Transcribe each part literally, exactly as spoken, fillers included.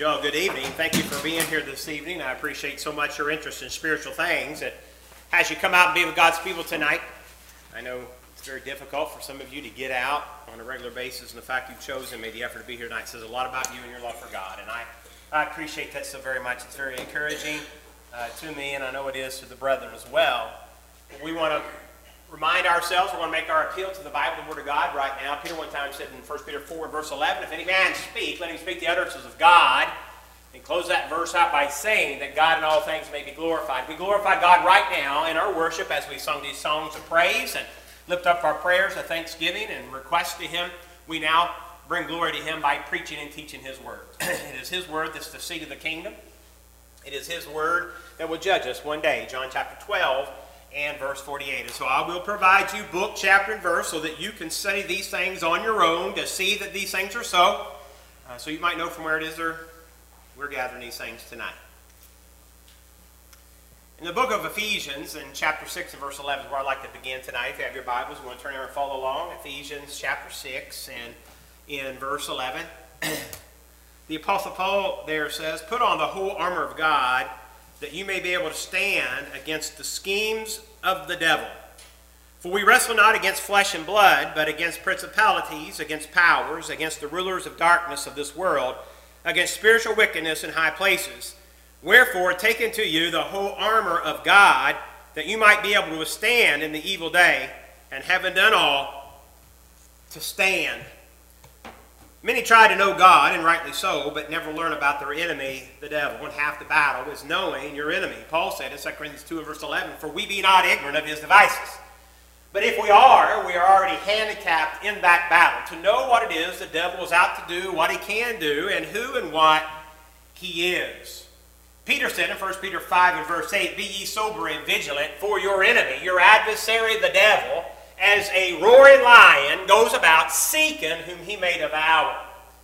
Joe, good evening. Thank you for being here this evening. I appreciate so much your interest in spiritual things. That as you come out and be with God's people tonight, I know it's very difficult for some of you to get out on a regular basis, and the fact you've chosen, made the effort to be here tonight says a lot about you and your love for God. And I, I appreciate that so very much. It's very encouraging uh, to me, and I know it is to the brethren as well. We want to remind ourselves, we want to make our appeal to the Bible, the Word of God right now. Peter one time said in First Peter four, verse eleven, if any man speak, let him speak the utterances of God. And close that verse out by saying that God in all things may be glorified. We glorify God right now in our worship as we sung these songs of praise and lift up our prayers of thanksgiving and request to Him. We now bring glory to Him by preaching and teaching His Word. It is His Word that's the seed of the kingdom. It is His Word that will judge us one day. John chapter twelve. And verse forty-eight. And so I will provide you book, chapter, and verse so that you can study these things on your own to see that these things are so. Uh, so you might know from where it is we're gathering these things tonight. In the book of Ephesians, in chapter six and verse eleven is where I'd like to begin tonight. If you have your Bibles, you want to turn there and follow along. Ephesians chapter six and in verse eleven. The Apostle Paul there says, put on the whole armor of God, that you may be able to stand against the schemes of the devil. For we wrestle not against flesh and blood, but against principalities, against powers, against the rulers of darkness of this world, against spiritual wickedness in high places. Wherefore, take unto you the whole armor of God, that you might be able to withstand in the evil day, and having done all, to stand. Many try to know God, and rightly so, but never learn about their enemy, the devil. And half the battle is knowing your enemy. Paul said in Second Corinthians two and verse eleven, for we be not ignorant of his devices. But if we are, we are already handicapped in that battle, to know what it is the devil is out to do, what he can do, and who and what he is. Peter said in First Peter five and verse eight, be ye sober and vigilant, for your enemy, your adversary the devil, as a roaring lion, goes about seeking whom he may devour.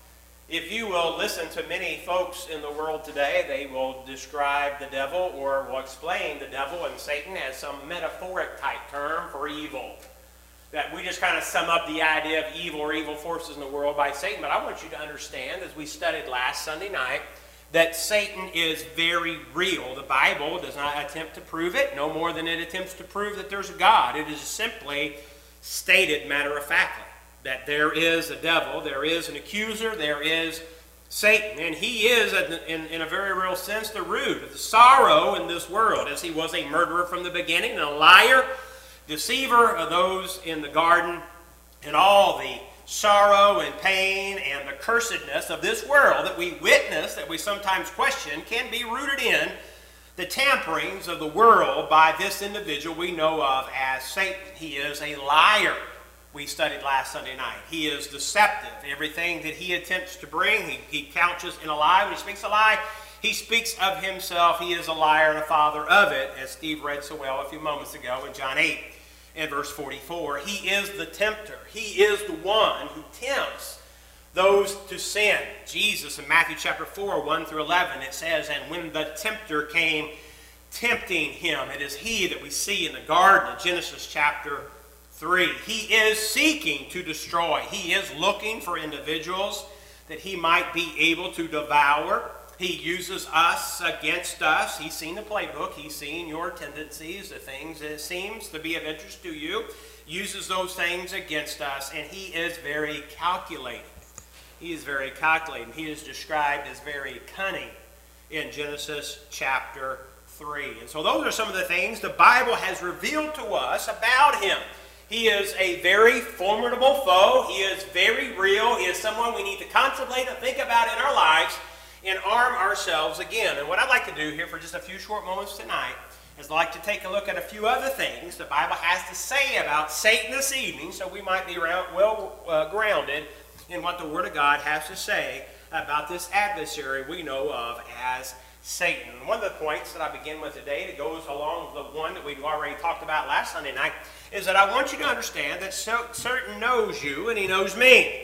If you will listen to many folks in the world today, they will describe the devil or will explain the devil and Satan as some metaphoric type term for evil. That we just kind of sum up the idea of evil or evil forces in the world by Satan. But I want you to understand, as we studied last Sunday night, that Satan is very real. The Bible does not attempt to prove it, no more than it attempts to prove that there's a God. It is simply stated matter-of-factly that there is a devil, there is an accuser, there is Satan, and he is, in, in a very real sense, the root of the sorrow in this world, as he was a murderer from the beginning, and a liar, deceiver of those in the garden, and all the sorrow and pain and the cursedness of this world that we witness, that we sometimes question, can be rooted in the tamperings of the world by this individual we know of as Satan. He is a liar, we studied last Sunday night. He is deceptive. Everything that he attempts to bring, he, he couches in a lie. When he speaks a lie, he speaks of himself. He is a liar and a father of it, as Steve read so well a few moments ago in John eight. In verse forty-four, he is the tempter. He is the one who tempts those to sin. Jesus in Matthew chapter four, one through eleven, it says, and when the tempter came tempting him, it is he that we see in the garden in Genesis chapter three. He is seeking to destroy. He is looking for individuals that he might be able to devour. He uses us against us. He's seen the playbook. He's seen your tendencies, the things that seems to be of interest to you. Uses those things against us, and he is very calculating. He is very calculating. He is described as very cunning in Genesis chapter three. And so those are some of the things the Bible has revealed to us about him. He is a very formidable foe. He is very real. He is someone we need to contemplate and think about in our lives and arm ourselves again. And what I'd like to do here for just a few short moments tonight is I'd like to take a look at a few other things the Bible has to say about Satan this evening, so we might be around, well uh, grounded in what the Word of God has to say about this adversary we know of as Satan. And one of the points that I begin with today that goes along with the one that we've already talked about last Sunday night is that I want you to understand that so, Satan knows you and he knows me.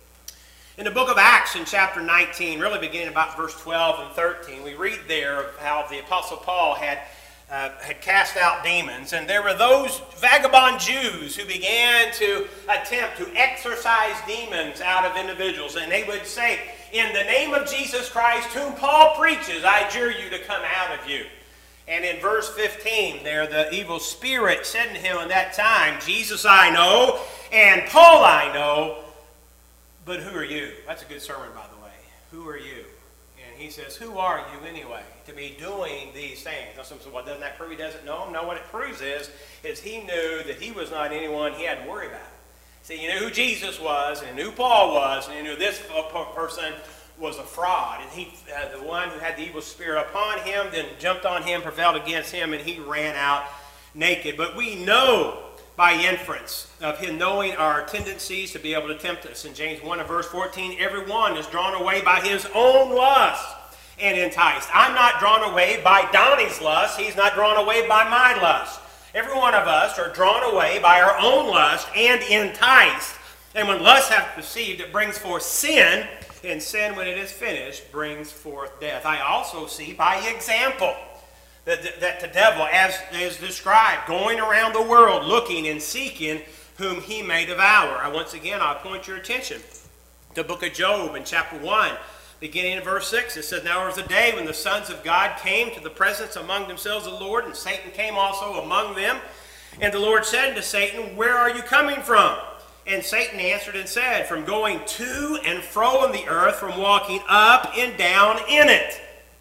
In the book of Acts in chapter nineteen, really beginning about verse twelve and thirteen, we read there of how the Apostle Paul had, uh, had cast out demons. And there were those vagabond Jews who began to attempt to exorcise demons out of individuals. And they would say, in the name of Jesus Christ, whom Paul preaches, I adjure you to come out of you. And in verse fifteen, there the evil spirit said to him in that time, Jesus I know, and Paul I know, but who are you? That's a good sermon, by the way. Who are you? And he says, who are you anyway to be doing these things? Now some say, well, doesn't that prove he doesn't know him? No, what it proves is, is he knew that he was not anyone he had to worry about. See, he knew who Jesus was, and he knew Paul was, and he knew this person was a fraud. And he, uh, the one who had the evil spirit upon him, then jumped on him, prevailed against him, and he ran out naked. But we know by inference of him knowing our tendencies to be able to tempt us. In James one and verse fourteen, everyone is drawn away by his own lust and enticed. I'm not drawn away by Donnie's lust. He's not drawn away by my lust. Every one of us are drawn away by our own lust and enticed. And when lust hath perceived, it brings forth sin, and sin, when it is finished, brings forth death. I also see by example that, that the devil, as is described, going around the world looking and seeking whom he may devour. I once again, I'll point your attention to the book of Job in chapter one, beginning in verse six. It says, now there was a day when the sons of God came to the presence among themselves of the Lord, and Satan came also among them. And the Lord said to Satan, where are you coming from? And Satan answered and said, from going to and fro in the earth, from walking up and down in it.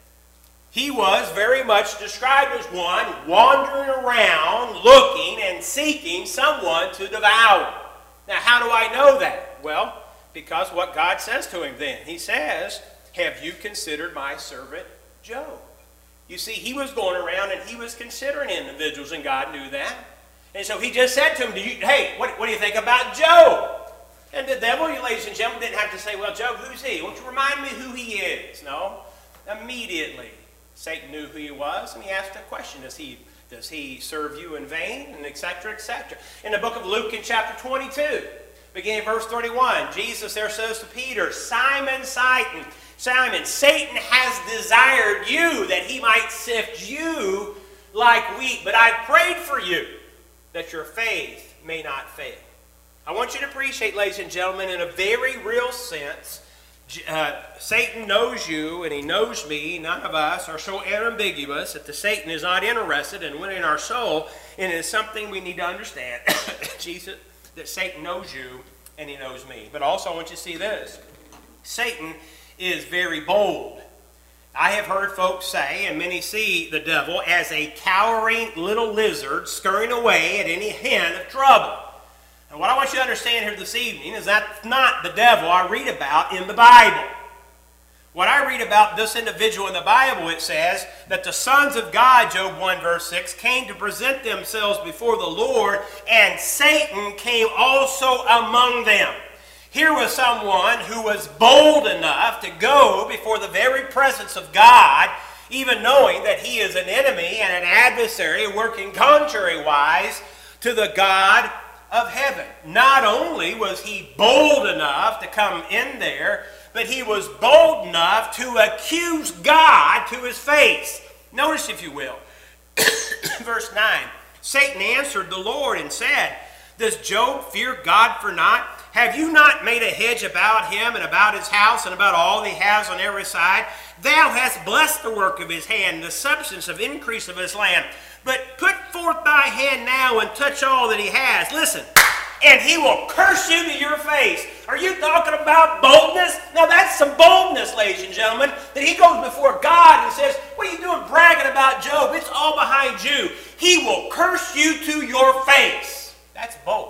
He was very much described as one wandering around, looking and seeking someone to devour. Now, how do I know that? Well, because what God says to him then. He says, have you considered my servant Job? You see, he was going around and he was considering individuals, and God knew that. And so he just said to him, do you, hey, what, what do you think about Job? And the devil, you ladies and gentlemen, didn't have to say, well, Job, who's he? Won't you remind me who he is? No. Immediately, Satan knew who he was, and he asked a question. Does he, does he serve you in vain? And et cetera, et cetera. In the book of Luke in chapter twenty-two, beginning in verse thirty-one, Jesus there says to Peter, Simon, Simon, Simon, Satan has desired you that he might sift you like wheat, but I prayed for you that your faith may not fail. I want you to appreciate, ladies and gentlemen, in a very real sense, uh, Satan knows you and he knows me. None of us are so ambiguous that the Satan is not interested in winning our soul, and it is something we need to understand. Jesus, that Satan knows you and he knows me. But also I want you to see this. Satan is very bold. I have heard folks say, and many see the devil as a cowering little lizard scurrying away at any hint of trouble. And what I want you to understand here this evening is that's not the devil I read about in the Bible. When I read about this individual in the Bible, it says that the sons of God, Job one verse six, came to present themselves before the Lord, and Satan came also among them. Here was someone who was bold enough to go before the very presence of God, even knowing that he is an enemy and an adversary working contrary-wise to the God of heaven. Not only was he bold enough to come in there, but he was bold enough to accuse God to his face. Notice, if you will, verse nine, Satan answered the Lord and said, does Job fear God for naught? Have you not made a hedge about him and about his house and about all that he has on every side? Thou hast blessed the work of his hand, the substance of increase of his land. But put forth thy hand now and touch all that he has. Listen, and he will curse you to your face. Are you talking about boldness? Now that's some boldness, ladies and gentlemen, that he goes before God and says, what are you doing bragging about Job? It's all behind you. He will curse you to your face. That's bold.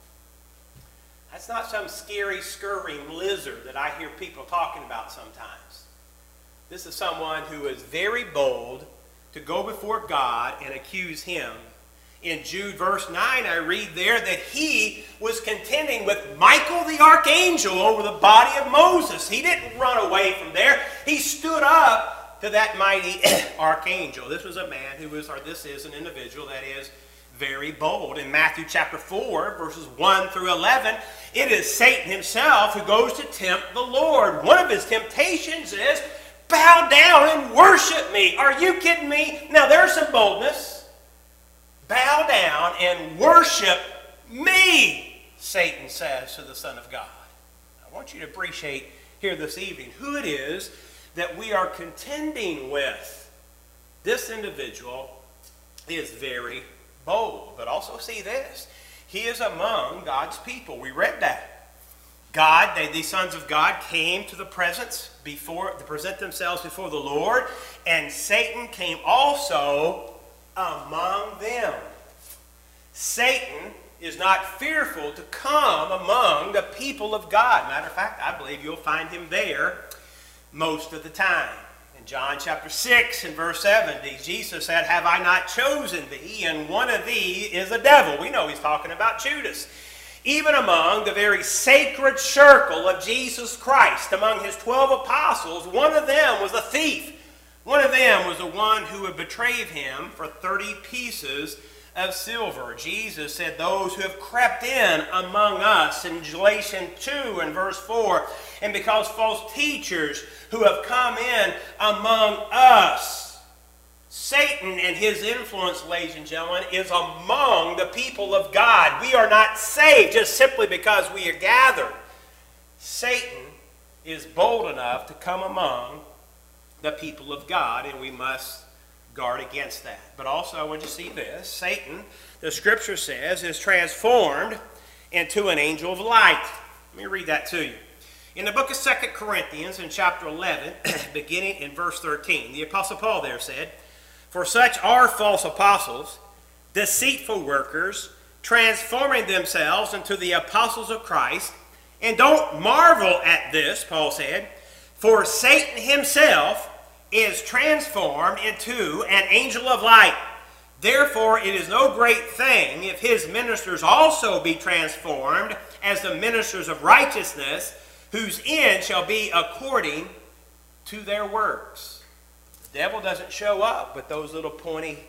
That's not some scary, scurrying lizard that I hear people talking about sometimes. This is someone who is very bold to go before God and accuse him. In Jude verse nine, I read there that he was contending with Michael the archangel over the body of Moses. He didn't run away from there. He stood up to that mighty archangel. This was a man who was, or this is an individual that is very bold. In Matthew chapter four, verses one through eleven, it is Satan himself who goes to tempt the Lord. One of his temptations is, bow down and worship me. Are you kidding me? Now there's some boldness. Bow down and worship me, Satan says to the Son of God. I want you to appreciate here this evening who it is that we are contending with. This individual is very bold, but also see this. He is among God's people. We read that. God, they, the sons of God, came to the presence before to present themselves before the Lord, and Satan came also among them. Satan is not fearful to come among the people of God. Matter of fact, I believe you'll find him there most of the time. In John chapter six and verse seventy, Jesus said, "Have I not chosen thee? And one of thee is a devil." We know he's talking about Judas. Even among the very sacred circle of Jesus Christ, among his twelve apostles, one of them was a thief. One of them was the one who would betray him for thirty pieces of silver. Jesus said, "Those who have crept in among us," in Galatians two and verse four, "and because false teachers who have come in among us." Satan and his influence, ladies and gentlemen, is among the people of God. We are not saved just simply because we are gathered. Satan is bold enough to come among the people of God, and we must guard against that. But also, I want you to see this. Satan, the scripture says, is transformed into an angel of light. Let me read that to you. In the book of Second Corinthians, in chapter eleven, beginning in verse thirteen, the Apostle Paul there said, "For such are false apostles, deceitful workers, transforming themselves into the apostles of Christ. And don't marvel at this," Paul said, "for Satan himself is transformed into an angel of light. Therefore it is no great thing if his ministers also be transformed as the ministers of righteousness, whose end shall be according to their works." The devil doesn't show up with those little pointy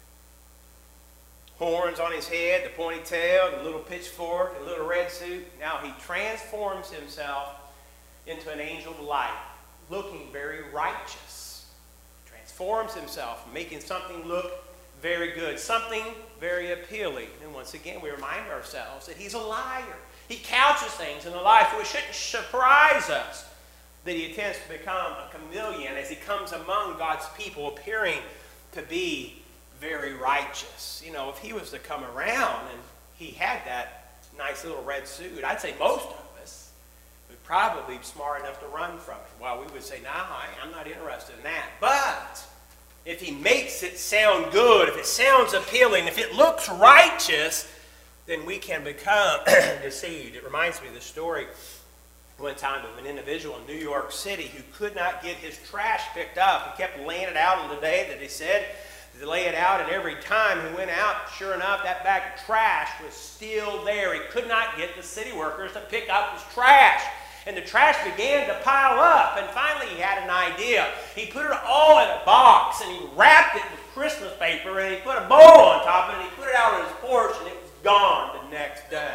horns on his head, the pointy tail, the little pitchfork, the little red suit. Now he transforms himself into an angel of light, looking very righteous. Transforms himself, making something look very good, something very appealing. And once again, we remind ourselves that he's a liar. He couches things in the life, so it shouldn't surprise us that he attempts to become a chameleon as he comes among God's people, appearing to be very righteous. You know, if he was to come around and he had that nice little red suit, I'd say most of us would probably be smart enough to run from it. Well, we would say, "Nah, I'm not interested in that." But if he makes it sound good, if it sounds appealing, if it looks righteous, then we can become deceived. It reminds me of the story one time of an individual in New York City who could not get his trash picked up. He kept laying it out on the day that he said to lay it out, and every time he went out, sure enough, that bag of trash was still there. He could not get the city workers to pick up his trash. And the trash began to pile up, and finally he had an idea. He put it all in a box, and he wrapped it with Christmas paper, and he put a bow on top of it, and he put it out on his porch, and it was gone the next day.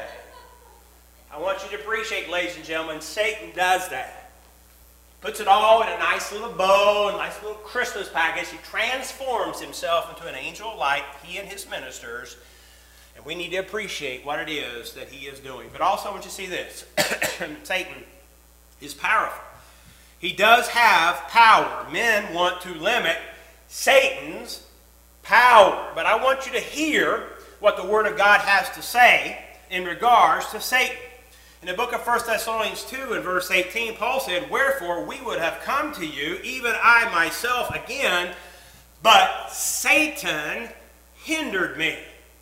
I want you to appreciate, ladies and gentlemen, Satan does that. Puts it all in a nice little bow, a nice little Christmas package. He transforms himself into an angel of light, he and his ministers. And we need to appreciate what it is that he is doing. But also I want you to see this. Satan is powerful. He does have power. Men want to limit Satan's power. But I want you to hear what the Word of God has to say in regards to Satan. In the book of First Thessalonians two and verse eighteen, Paul said, "Wherefore we would have come to you, even I myself again, but Satan hindered me."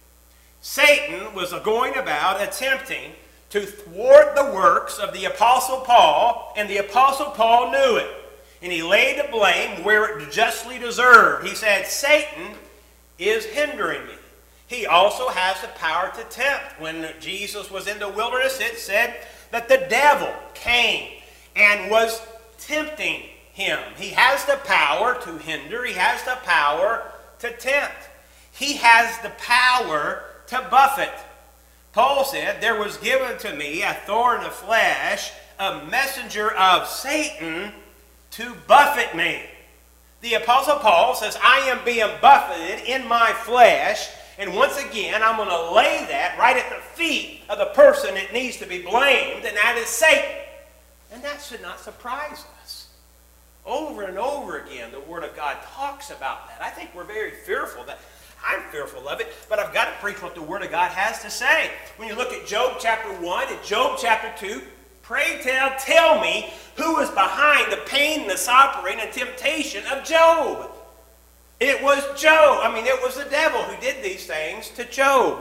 Satan was going about attempting to thwart the works of the Apostle Paul, and the Apostle Paul knew it. And he laid the blame where it justly deserved. He said, "Satan is hindering me." He also has the power to tempt. When Jesus was in the wilderness, it said that the devil came and was tempting him. He has the power to hinder. He has the power to tempt. He has the power to buffet. Paul said, "There was given to me a thorn of flesh, a messenger of Satan to buffet me." The Apostle Paul says, "I am being buffeted in my flesh." And once again, I'm going to lay that right at the feet of the person that needs to be blamed, and that is Satan. And that should not surprise us. Over and over again, the Word of God talks about that. I think we're very fearful that I'm fearful of it, but I've got to preach what the Word of God has to say. When you look at Job chapter one and Job chapter two, pray tell, tell me who was behind the pain and the suffering and temptation of Job. It was Job. I mean, it was the devil who did these things to Job.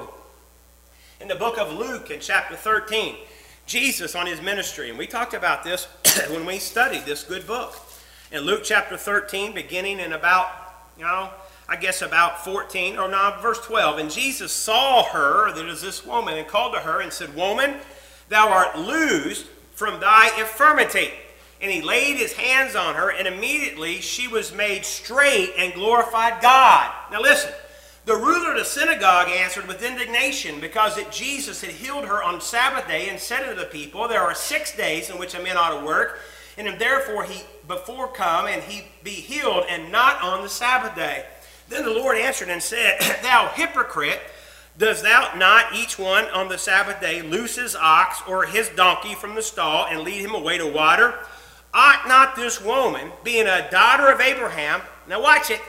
In the book of Luke in chapter thirteen, Jesus on his ministry, and we talked about this when we studied this good book. In Luke chapter thirteen, beginning in about, you know, I guess about fourteen, or no, verse twelve. And Jesus saw her, that is this woman, and called to her and said, Woman, thou art loosed from thy infirmity. And he laid his hands on her, and immediately she was made straight and glorified God. Now listen, the ruler of the synagogue answered with indignation, because that Jesus had healed her on Sabbath day, and said unto the people, There are six days in which a man ought to work, and if therefore he before come, and he be healed, and not on the Sabbath day. Then the Lord answered and said, Thou hypocrite, does thou not each one on the Sabbath day loose his ox or his donkey from the stall, and lead him away to water? Ought not this woman, being a daughter of Abraham, now watch it,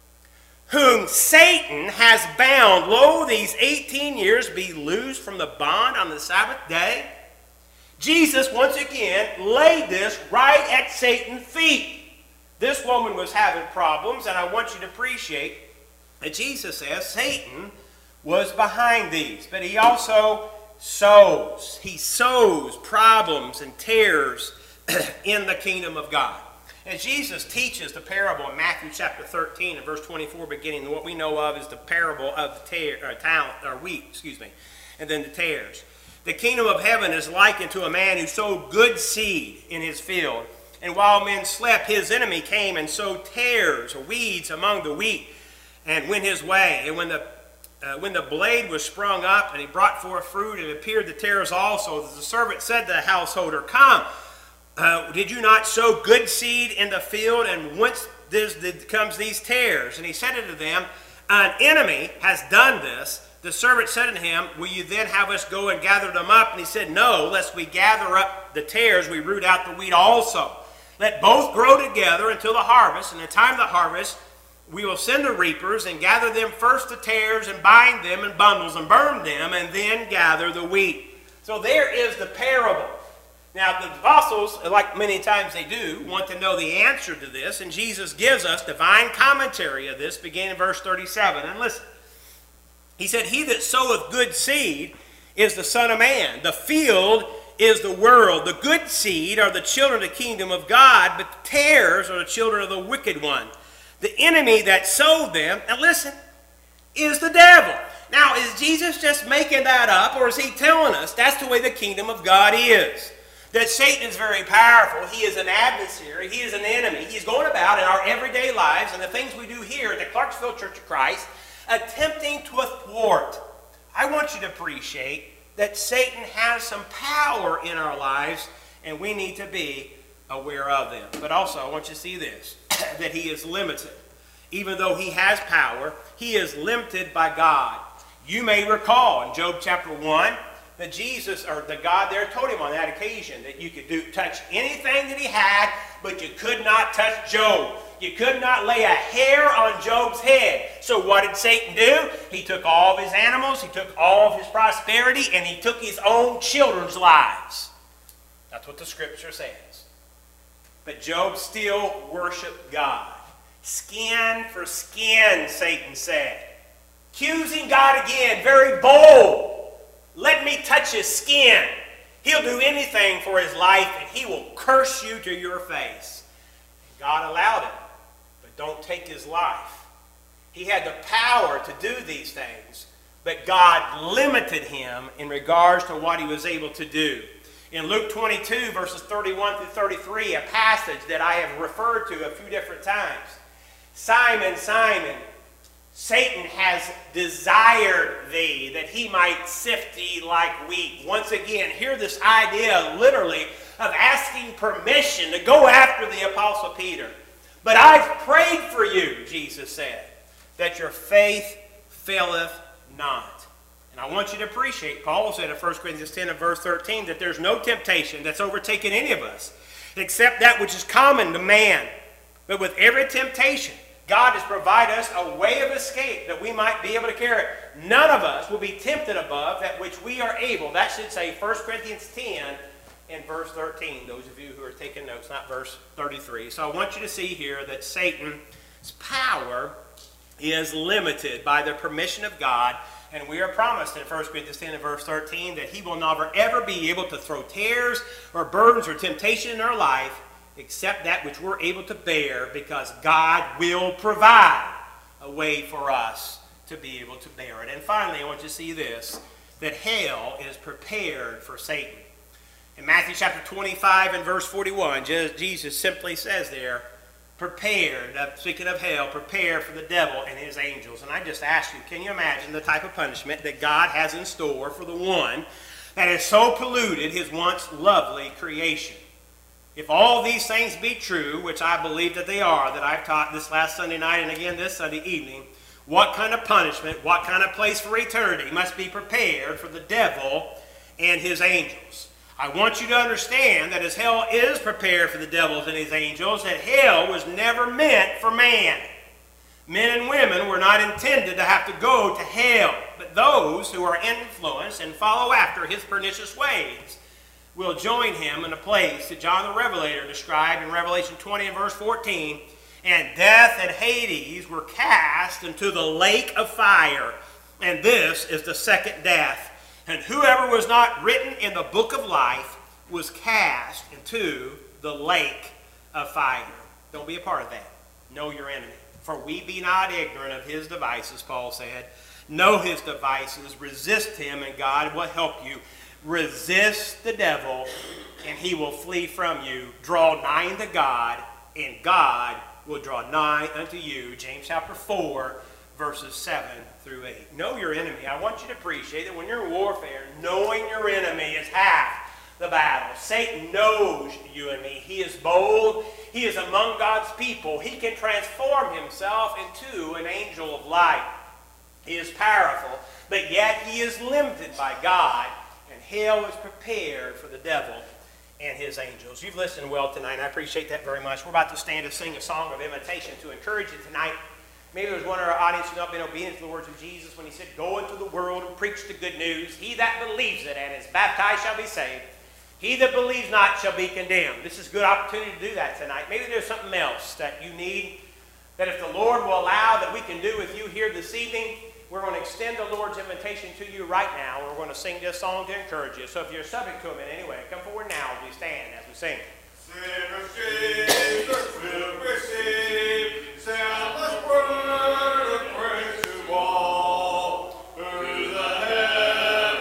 whom Satan has bound, lo, these eighteen years, be loosed from the bond on the Sabbath day? Jesus, once again, laid this right at Satan's feet. This woman was having problems, and I want you to appreciate that Jesus says Satan was behind these. But he also sows. He sows problems and tares in the kingdom of God. And Jesus teaches the parable in Matthew chapter thirteen and verse twenty-four, beginning what we know of is the parable of the tear, or talent, or wheat, excuse me, and then the tares. The kingdom of heaven is likened to a man who sowed good seed in his field. And while men slept, his enemy came and sowed tares or weeds among the wheat, and went his way. And when the uh, when the blade was sprung up, and he brought forth fruit, and appeared the tares also, the servant said to the householder, Come, uh, did you not sow good seed in the field, and whence this, this comes these tares? And he said unto them, An enemy has done this. The servant said unto him, Will you then have us go and gather them up? And he said, No, lest we gather up the tares, we root out the wheat also. Let both grow together until the harvest. And in the time of the harvest, we will send the reapers, and gather them first the tares, and bind them in bundles, and burn them, and then gather the wheat. So there is the parable. Now the apostles, like many times they do, want to know the answer to this, and Jesus gives us divine commentary of this, beginning in verse thirty-seven. And listen, he said, He that soweth good seed is the Son of Man. The field is the world. The good seed are the children of the kingdom of God, but the tares are the children of the wicked one. The enemy that sowed them, and listen, is the devil. Now, is Jesus just making that up, or is he telling us that's the way the kingdom of God is? That Satan is very powerful. He is an adversary. He is an enemy. He's going about in our everyday lives and the things we do here at the Clarksville Church of Christ, attempting to thwart. I want you to appreciate that Satan has some power in our lives, and we need to be aware of them. But also, I want you to see this, that he is limited. Even though he has power, he is limited by God. You may recall in Job chapter one that Jesus, or the God there, told him on that occasion that you could do touch anything that he had, but you could not touch Job. You could not lay a hair on Job's head. So what did Satan do? He took all of his animals, he took all of his prosperity, and he took his own children's lives. That's what the scripture says. But Job still worshiped God. Skin for skin, Satan said. Accusing God again, very bold. Let me touch his skin. He'll do anything for his life, and he will curse you to your face. And God allowed it, but don't take his life. He had the power to do these things, but God limited him in regards to what he was able to do. In Luke twenty-two, verses thirty-one through thirty-three, a passage that I have referred to a few different times. Simon, Simon, Satan has desired thee, that he might sift thee like wheat. Once again, hear this idea literally of asking permission to go after the Apostle Peter. But I've prayed for you, Jesus said, that your faith faileth not. And I want you to appreciate, Paul said in First Corinthians ten and verse thirteen, that there's no temptation that's overtaken any of us, except that which is common to man. But with every temptation, God has provided us a way of escape that we might be able to carry it. None of us will be tempted above that which we are able. That should say First Corinthians ten and verse thirteen. Those of you who are taking notes, not verse thirty-three. So I want you to see here that Satan's power is limited by the permission of God. And we are promised in First Corinthians ten and verse thirteen that he will never ever be able to throw tares or burdens or temptation in our life except that which we're able to bear, because God will provide a way for us to be able to bear it. And finally, I want you to see this, that hell is prepared for Satan. In Matthew chapter twenty-five and verse forty-one, Jesus simply says there, prepared, speaking of hell, prepare for the devil and his angels. And I just ask you, can you imagine the type of punishment that God has in store for the one that has so polluted his once lovely creation? If all these things be true, which I believe that they are, that I've taught this last Sunday night and again this Sunday evening, what kind of punishment, what kind of place for eternity must be prepared for the devil and his angels? I want you to understand that as hell is prepared for the devils and his angels, that hell was never meant for man. Men and women were not intended to have to go to hell, but those who are influenced and follow after his pernicious ways will join him in a place that John the Revelator described in Revelation twenty and verse fourteen. And death and Hades were cast into the lake of fire. And this is the second death. And whoever was not written in the book of life was cast into the lake of fire. Don't be a part of that. Know your enemy. For we be not ignorant of his devices, Paul said. Know his devices. Resist him, and God will help you. Resist the devil, and he will flee from you. Draw nigh unto God, and God will draw nigh unto you. James chapter four, verses seven through eight. Know your enemy. I want you to appreciate that when you're in warfare, knowing your enemy is half the battle. Satan knows you and me. He is bold. He is among God's people. He can transform himself into an angel of light. He is powerful, but yet he is limited by God. And hell is prepared for the devil and his angels. You've listened well tonight, and I appreciate that very much. We're about to stand and sing a song of invitation to encourage you tonight. Maybe there's one in our audience who's not been obedient to the words of Jesus when he said, go into the world and preach the good news. He that believes it and is baptized shall be saved. He that believes not shall be condemned. This is a good opportunity to do that tonight. Maybe there's something else that you need, that if the Lord will allow, that we can do with you here this evening. We're going to extend the Lord's invitation to you right now. We're going to sing this song to encourage you. So if you're subject to him in any way, come forward now as we stand, as we sing. Sinner,